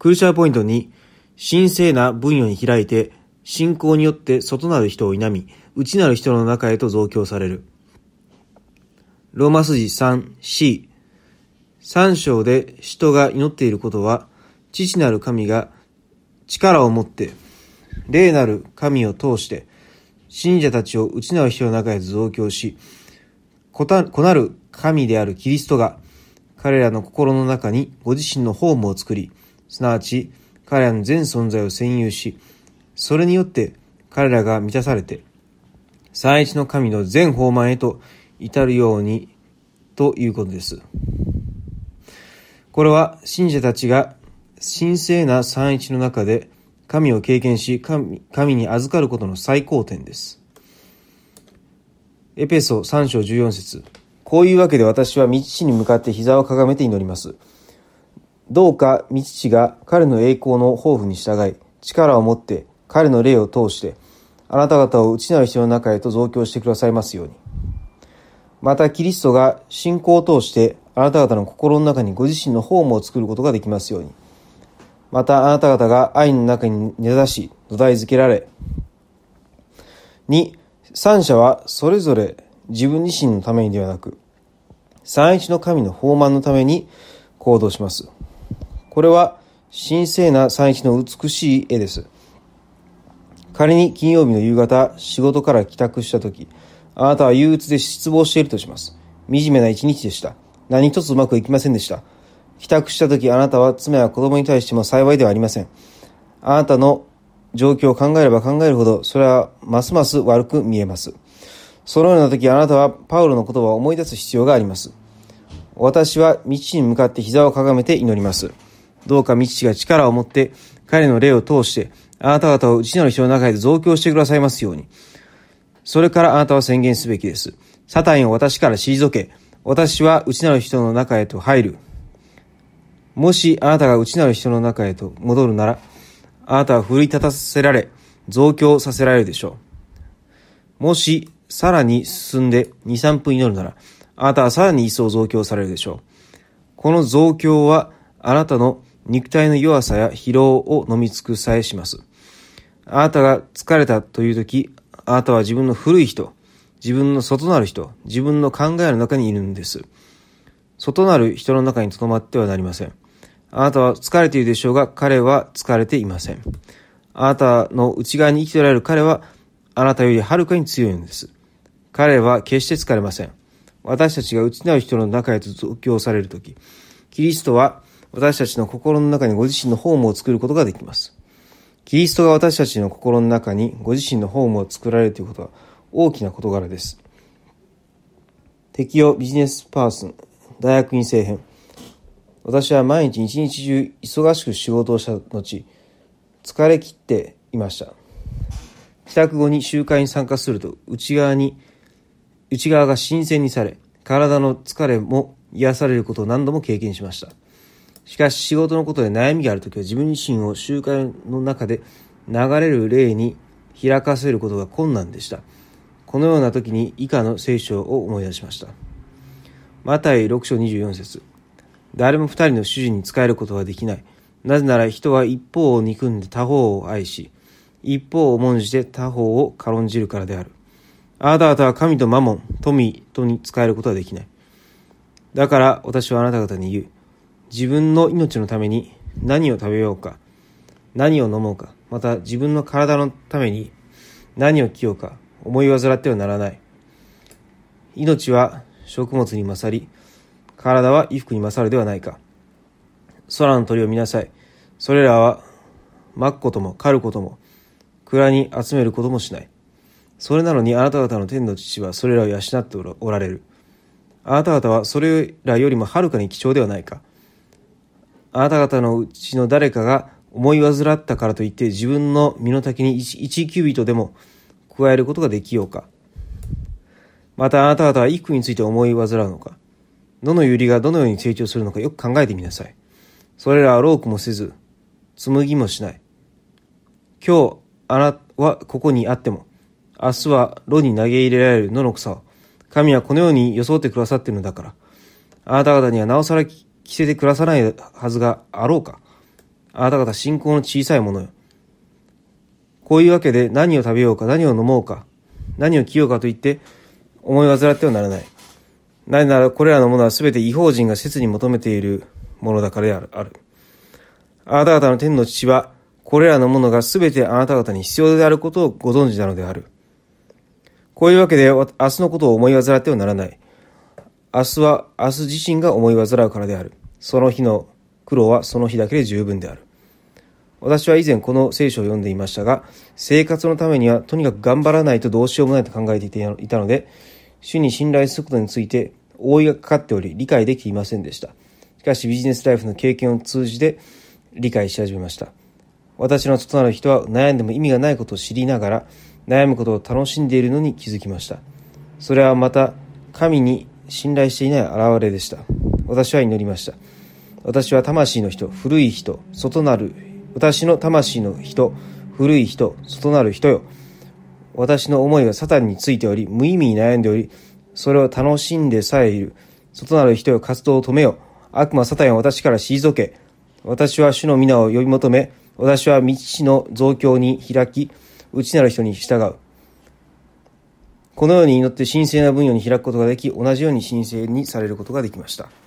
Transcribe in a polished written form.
クルチャーポイント2、神聖な分野に開いて、信仰によって外なる人を否み、内なる人の中へと増強される。ローマ筋 3C、3章で人が祈っていることは、父なる神が力を持って、霊なる神を通して、信者たちを内なる人の中へと増強し、子なる神であるキリストが、彼らの心の中にご自身のホームを作り、すなわち彼らの全存在を占有し、それによって彼らが満たされて、三一の神の全豊満へと至るようにということです。これは信者たちが神聖な三一の中で神を経験し、神に預かることの最高点です。エペソ3章14節。こういうわけで私は御父に向かって膝をかがめて祈ります。どうか御父が彼の栄光の豊富に従い、力を持って彼の霊を通して、あなた方を内なる人の中へと増強してくださいますように。またキリストが信仰を通してあなた方の心の中にご自身のホームを作ることができますように。またあなた方が愛の中に根ざし土台づけられ。2、三者はそれぞれ自分自身のためにではなく、三一の神の豊満のために行動します。これは神聖な三一の美しい絵です。仮に金曜日の夕方、仕事から帰宅したとき、あなたは憂鬱で失望しているとします。惨めな一日でした。何一つうまくいきませんでした。帰宅したとき、あなたは妻や子供に対しても幸いではありません。あなたの状況を考えれば考えるほど、それはますます悪く見えます。そのようなとき、あなたはパウロの言葉を思い出す必要があります。私は御父に向かって膝をかがめて祈ります。どうか御父が力を持って彼の霊を通してあなた方を内なる人の中へ増強してくださいますように。それからあなたは宣言すべきです。サタンを私から退け、私は内なる人の中へと入る。もしあなたが内なる人の中へと戻るなら、あなたは奮い立たせられ、増強させられるでしょう。もしさらに進んで 2,3 分祈るなら、あなたはさらに一層増強されるでしょう。この増強はあなたの肉体の弱さや疲労を飲み尽くさえします。あなたが疲れたというとき、あなたは自分の古い人、自分の外なる人、自分の考えの中にいるんです。外なる人の中に留まってはなりません。あなたは疲れているでしょうが、彼は疲れていません。あなたの内側に生きておられる彼は、あなたよりはるかに強いのです。彼は決して疲れません。私たちが内なる人の中へと増強されるとき、キリストは私たちの心の中にご自身のホームを作ることができます。キリストが私たちの心の中にご自身のホームを作られるということは大きな事柄です。適用ビジネスパーソン大学院生編。私は毎日一日中忙しく仕事をした後、疲れ切っていました。帰宅後に集会に参加すると内側が新鮮にされ、体の疲れも癒されることを何度も経験しました。しかし仕事のことで悩みがあるときは自分自身を集会の中で流れる霊に開かせることが困難でした。このような時に以下の聖書を思い出しました。マタイ6章24節。誰も二人の主人に仕えることはできない。なぜなら人は一方を憎んで他方を愛し、一方を重んじて他方を軽んじるからである。あなた方は神とマモン、富とに仕えることはできない。だから私はあなた方に言う。自分の命のために何を食べようか、何を飲もうか、また自分の体のために何を着ようか、思い煩ってはならない。命は食物に勝り、体は衣服に勝るではないか。空の鳥を見なさい。それらは巻くことも狩ることも、蔵に集めることもしない。それなのにあなた方の天の父はそれらを養っておられる。あなた方はそれらよりもはるかに貴重ではないか。あなた方のうちの誰かが思い煩ったからといって自分の身の丈に一キュビトでも加えることができようか。またあなた方は衣服について思い煩うのか。どの百合がどのように成長するのかよく考えてみなさい。それらは労苦もせず、紡ぎもしない。今日あなたはここにあっても、明日は炉に投げ入れられる野の草を、神はこのように装ってくださっているのだから、あなた方にはなおさら着せてくださないはずがあろうか。 あなた方信仰の小さいものよ。こういうわけで何を食べようか、何を飲もうか、何を着ようかと言って思い煩ってはならない。なぜならこれらのものはすべて異邦人が切に求めているものだからである。あなた方の天の父はこれらのものがすべてあなた方に必要であることをご存知なのである。こういうわけで明日のことを思い煩ってはならない。明日は明日自身が思い煩うからである。その日の苦労はその日だけで十分である。私は以前この聖書を読んでいましたが、生活のためにはとにかく頑張らないとどうしようもないと考えていたので、主に信頼することについて覆いがかかっており理解できていませんでした。しかしビジネスライフの経験を通じて理解し始めました。私の異なる人は悩んでも意味がないことを知りながら悩むことを楽しんでいるのに気づきました。それはまた神に信頼していない現れでした。私は祈りました。私は魂の人、古い人、外なる私の魂の人、古い人、外なる人よ。私の思いはサタンについており、無意味に悩んでおり、それを楽しんでさえいる。外なる人よ、活動を止めよ。悪魔サタンは私から退け。私は主の皆を呼び求め、私は未知の増強に開き、内なる人に従う。このように祈って神聖な分野に開くことができ、同じように神聖にされることができました。